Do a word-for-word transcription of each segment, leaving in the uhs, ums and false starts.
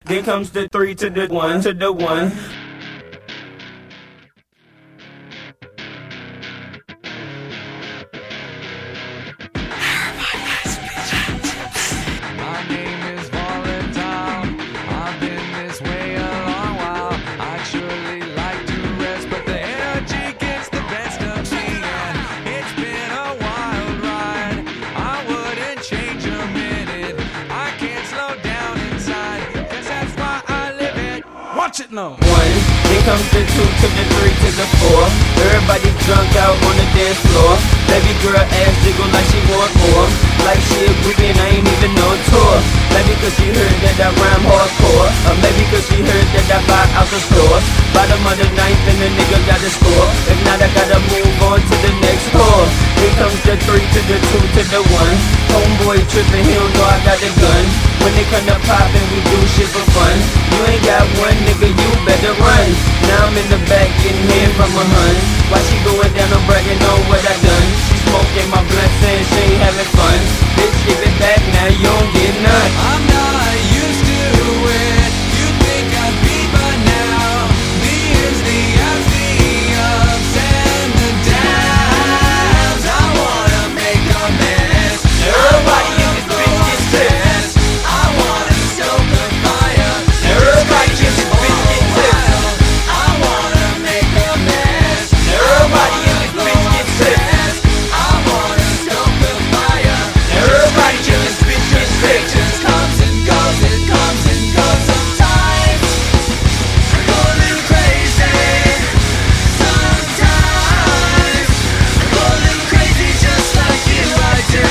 Then comes the three to the one to the one. My name is Volatile. I've been this way a long while. I'd surely like to rest, but the energy gets the best of me, and it's been a wild ride. I wouldn't change a minute. I can't slow down inside. Guess that's why I live it. Watch it now. One, then comes the two to the three to the four. Everybody drunk out on the dance floor. Baby girl ass jiggle like she want more. Like she a groupie and I ain't even on tour. Maybe cause she heard that I rhyme hardcore, or maybe cause she heard that I buy out the store. Bottom of the ninth and the nigga got the score. If not, I gotta move on to the next score. Here comes the three to the two to the one. Homeboy trippin', he don't know I got the gun. When they come to poppin', we do shit for fun. You ain't got one, nigga, you better run. Now I'm in the back getting head from a hun. While she going down, I'm bragging on what I done. She smoking my blunt, saying she ain't having fun. Bitch, give it back, now you don't get none. I'm not used to it. You think I'd be by now. The ins, the outs, the ups and the downs. I wanna make a mess. Everybody in this bitch get pissed. I wanna stoke the fire. Everybody in this bitch get pissed. I wanna make a mess. Everybody in this bitch get pissed. I wanna stoke the fire. Everybody in this bitch get It pissed. just comes and goes, it comes and goes. Sometimes I go a little crazy. Sometimes I go a little crazy just like you, I do.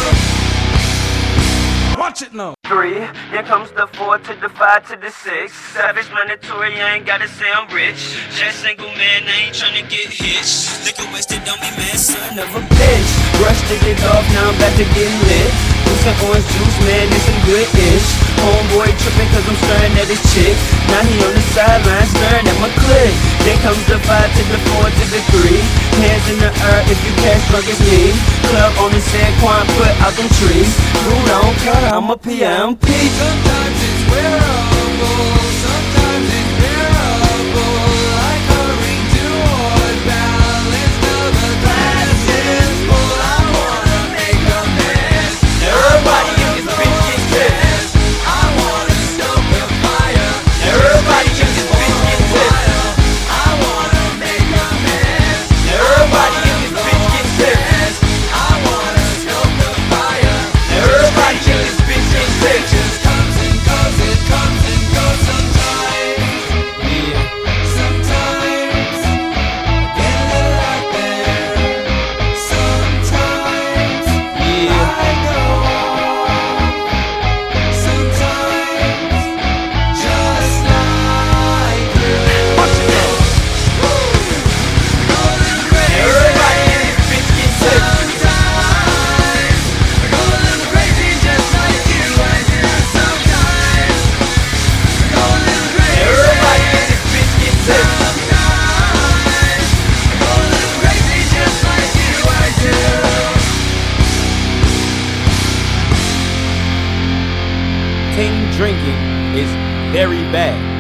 Watch it now. Three, then comes the four to the five to the six. Savage mandatory, I ain't gotta say I'm rich. Just single man, I ain't tryna get hitched. Liquor wasted, don't be mad, son of a bitch. Rush to get off, now I'm back to getting lit. With some orange juice, man, it's some good ish. Homeboy trippin' cause I'm staring at his chick. Now he on the sideline staring at my click. Then comes the five to the four to the three. Hands in the air if you cash drunk as me. Club on the San Juan, put out them trees. Dude, I don't care, I'm a P M P. Sometimes it's wearable, sometimes it's bearable. Like hurrying toward balance till the glass is full. I wanna make a mess. Everybody in this bitch get pissed. I wanna stoke the fire. Everybody in this bitch get pissed. I wanna make a mess. Everybody in this bitch get pissed. I wanna stoke the fire. Everybody in this bitch get It pissed. just comes and goes, it comes and goes sometimes. Yeah. Sometimes I get a little out there. Sometimes Yeah. I go off. Sometimes just like you. Watch it go. Go a little crazy. Everybody in this bitch get pissed. Sometimes I go a little crazy just like you. I do. Sometimes I go a little crazy. Everybody in this bitch get pissed. Sometimes I go a little crazy just like you. I do. King drinking is very bad.